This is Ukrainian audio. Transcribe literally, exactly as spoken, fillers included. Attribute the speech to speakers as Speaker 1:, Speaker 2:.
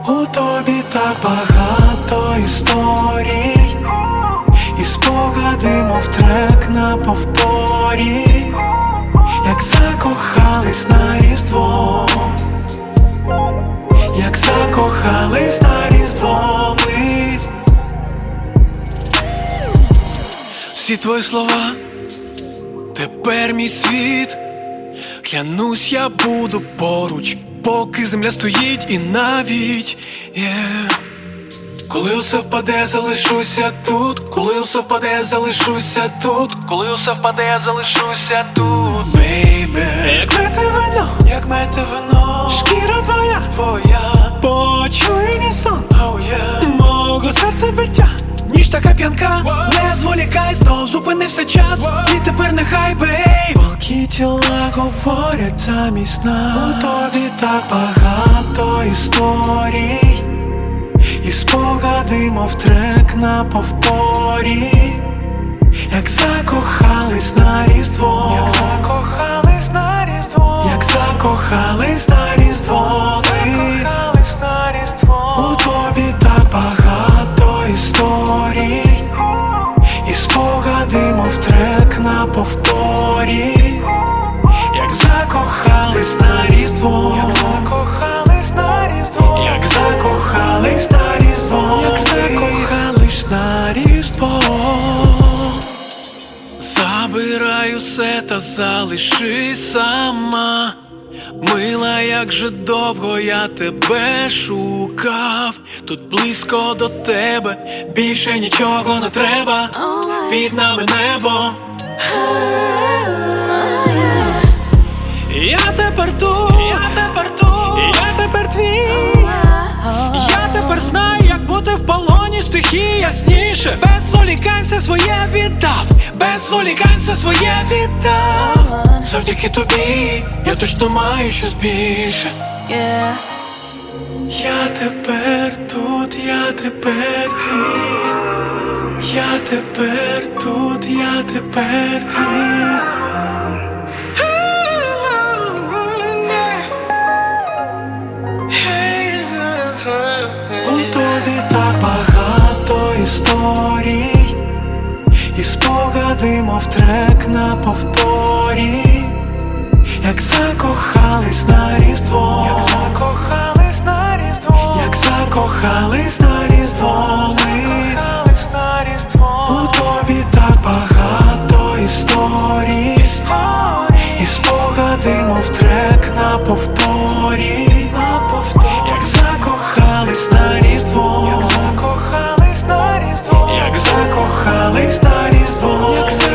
Speaker 1: У тобі так багато історій, і спогади, мов трек на повторі, як закохались на Різдво, як закохались на Різдво ми. Всі твої слова тепер мій світ. Клянусь, я буду поруч, поки земля стоїть, і навіть yeah. Коли усе впаде, залишуся тут. Коли усе впаде, залишуся тут. Коли усе впаде, я залишуся тут, бейбе. Як мете вино, як мете вино, шкіра твоя, твоя, почуй унісон, oh, yeah. Мого серця биття, ніж така п'янка, wow. Не зволікай, знов зупинився час, wow. І тепер нехай, бей. Волкі тіла говорять замість нас. У тобі так багато історій, і спогади, мов трек на повторі, як закохались на Різдво, як закохались на Різдво, як закохались на Різдво, закохались на Різдво. У тобі так багато історій, і спогади, мов трек на повторі, як закохались на Різдво, як закохались на Різдво, як закохались на Різдво, як закохались на Різдво. Забирай усе та залишись сама. Мила, як же довго я тебе шукав. Тут близько до тебе, більше нічого не треба. Під нами небо. Я тепер тут, я тепер тут, я тепер твій. Я тепер знаю, як бути в полоні стихії ясніше. Без зволікань все своє віддав, без зволікань все своє віддав. Завдяки тобі я точно маю щось більше, yeah. Я тепер тут, я тепер твій. Я тепер тут, я тепер твій. У тобі так багато історій, і спогади, мов трек на повторі, як закохались на Різдво, як закохались на Різдво, як закохались на Різдво, закохались на Різдво. У тобі так багато історій, і спогади, мов трек на повторі, як закохались на Різдво, як закохались на Різдво, як закохались на Різдво, як